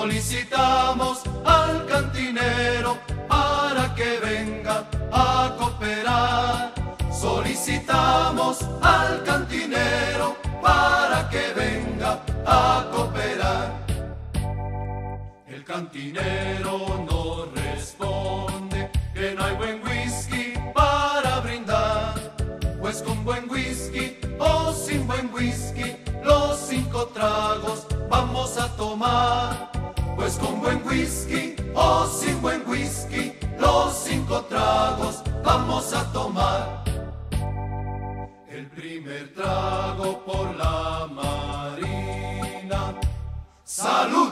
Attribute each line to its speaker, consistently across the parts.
Speaker 1: Solicitamos al cantinero para que venga a cooperar. Solicitamos al cantinero para que venga a cooperar. El cantinero nos responde que no hay buen whisky para brindar, pues con buen whisky o sin buen whisky los 5 tragos vamos a tomar. Pues con buen whisky o sin buen whisky los 5 tragos vamos a tomar. El primer trago por la Marina. ¡Salud!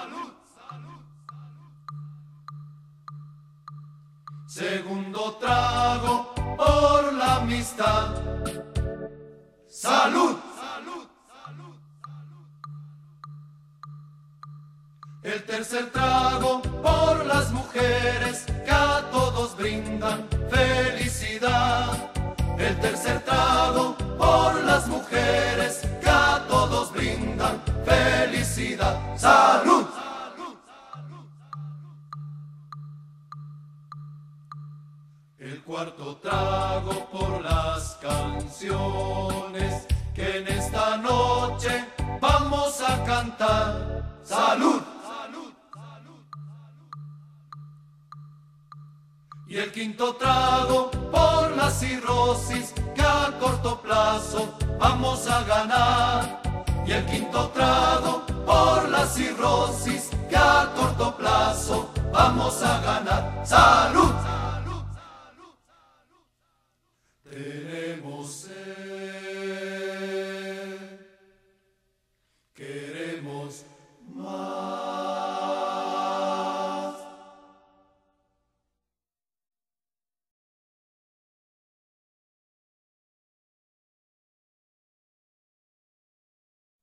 Speaker 1: Segundo trago por la amistad. ¡Salud! El tercer trago por las mujeres que a todos brindan felicidad. El tercer trago por las mujeres que a todos brindan felicidad. ¡Salud! El cuarto trago por las canciones que en esta noche vamos a cantar. ¡Salud! Y el quinto trago por la cirrosis que a corto plazo vamos a ganar. Y el quinto trago por la cirrosis que a corto plazo vamos a ganar. ¡Salud!